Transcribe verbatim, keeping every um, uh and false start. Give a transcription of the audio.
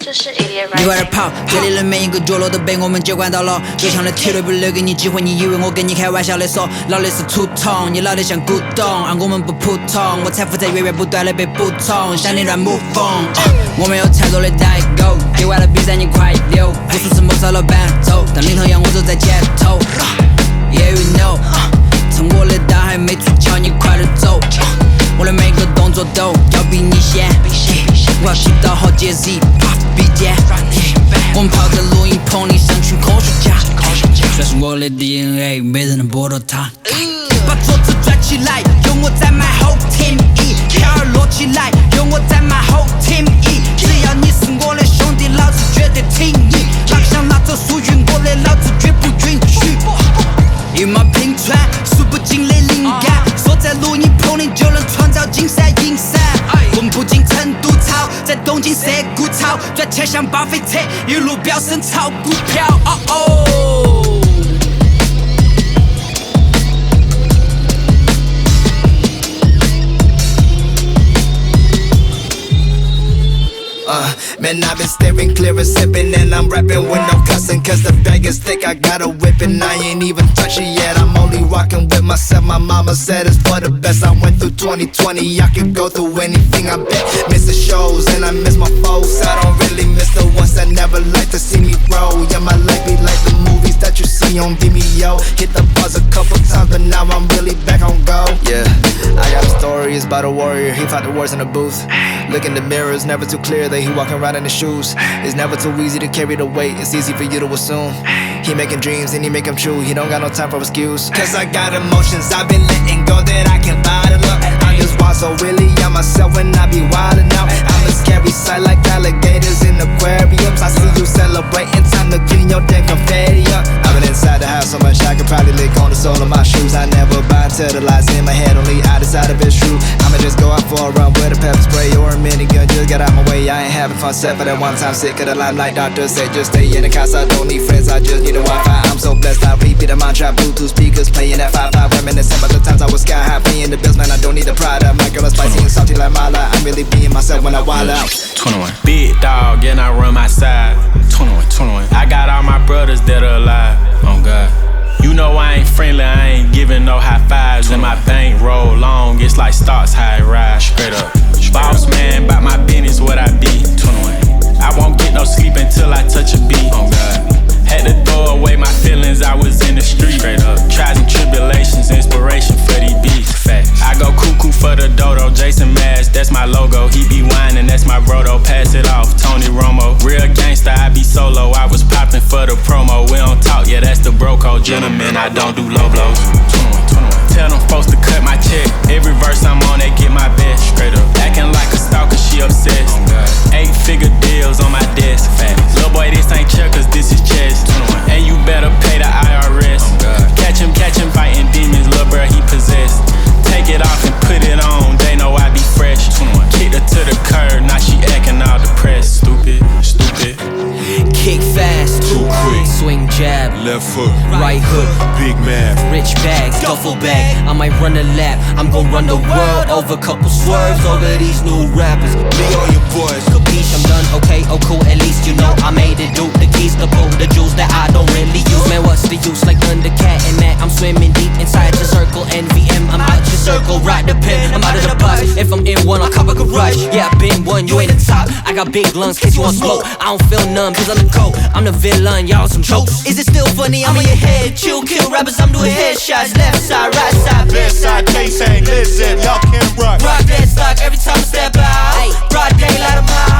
这是 idiot right。 你外儿跑，这里的每一个角落都被我们接管到了。就像那铁路不留给你机会，你以为我跟你开玩笑的说，老的是土桶，你老的像古董，而我们不普通，我财富在源源不断的被补充，想你乱目风。我们有太多的代沟，比完了比赛你快溜，无数次谋杀了伴奏，当领头羊我走在前头。Yeah you know， 趁我的大还没出鞘，你快点走。我的每个动作都要比你先，我要提到好节 Z， 啪笔尖。我们泡在录音棚里，像群科学家，这是我的 D N A， 没人能剥夺它。把桌子转起来，有我在 my whole team E， 票儿摞起来，有我在 my whole team E， 只要你是我的兄弟，老子绝对挺你。哪个想拿走属于我的，老子绝不允许。一马平川，数不尽的灵感，锁在录音棚里就能创造金山银山。我们不进成都炒，在东京涩谷炒，赚钱像巴菲特，一路飙升炒股票。哦哦。 Uh, man, I've been staring clear and sipping, and I'm rapping with no cussing, cause the bag is thick, I got a whipping. I ain't even touch it yet, I'm only rocking with myself. My mama said it's for the best. I went through twenty twenty, I could go through anything, I bet. Miss the shows, and I miss my folks. I don't really miss the ones that never like to see me grow. Yeah, my life be like the movies that you see on Vimeo. Hit the buzz a couple times, but now I'm really back on go. Yeah, I got a story, it's about a warrior. He fought the wars in the booth. Look in the mirror, it's never too clear that he walking around in his shoes. It's never too easy to carry the weight, it's easy for you to assume. He making dreams and he make them true, he don't got no time for excuse. Cause I got emotions I've been letting go that I can bottle up. I just walk so really on myself when I be wildin' out. I'm a scary sight like alligators in aquariums. I see you celebrating, time to clean your damn confetti up. I've been inside the house so much I could probably lick on the sole of my shoes. I never buy until the lies in my head, only I decide if it's true. I'ma just go out for a run with a pepper spray or a minigun, just get out my way. I ain't having fun set for that one time, sick of the limelight. Doctor said just stay in the house, I don't need friends, I just need a Wi-Fi. I'm so blessed, I repeat a mantra, Bluetooth speakers playing at five five, reminiscing about the times I was sky high, paying the bills, man, I don't need the Prada. My girl is spicy and salty like Mala, I'm really being myself when I wild out. twenty-one, big dog, and I run my side. twenty-one, twenty-one, I got all my brothers that are alive. Oh God. You know I ain't friendly, I ain't giving no high fives. And my bank roll long, it's like stocks high rise. Straight up, boss man, bout my business, what I be. twenty-one, I won't get no sleep until I touch a beat. Oh God, had to throw away my feelings, I was in the street. Straight up, trials and tribulations, inspiration for these beats. Fact, I go cuckoo for the dodo, Jason Mash, that's my logo. He be whining, that's my brodo, pass it off, Tony Romo. Real gangster, I be solo, I was popping for the promo. We don't talk, yeah, that's the bro code. Gentlemen, I don't do low blows. twenty-one, twenty-one. Tell them folks to cut my check. Every verse I'm on, they get my best. Straight up, acting like a stalker, she obsessed. Eight figure deals on my desk. Little boy, this ain't checkers, this is chess. And you better pay the I R S. Catch him, catch him fighting demons, little bro, he possessed. Take it off and put it on, they know I be fresh. Kicked her to the curb, now she acting all depressed. Stupid, stupid. Kick fast, too quick. Swing jab, left foot, right hook, big math, rich bags, duffel bag. I might run a lap, I'm gon' run the world over. Couple swerves over these new rappers. Me on your boys, capiche, I'm done, okay, oh cool. At least you know I made it, do the keys to pull the jewels that I don't really use. Man, what's the use? Like Thundercat and that I'm swimming deep inside your circle. N V M, I'm out your circle, ride the pin, I'm out of the bus. If I'm in one, I'll cover a garage. Yeah, I been one, you ain't the top. I got big lungs, case you want smoke. I don't feel numb, cause I'm the coke. I'm the villain, y'all some jokes. Is it still funny? I'm on your head. Chill, kill rappers, I'm doing headshots. Left side, right side, left side, K-Sang, Lizip, y'all can't rock. Rock that stock every time I step out. Broad daylight, I'm high.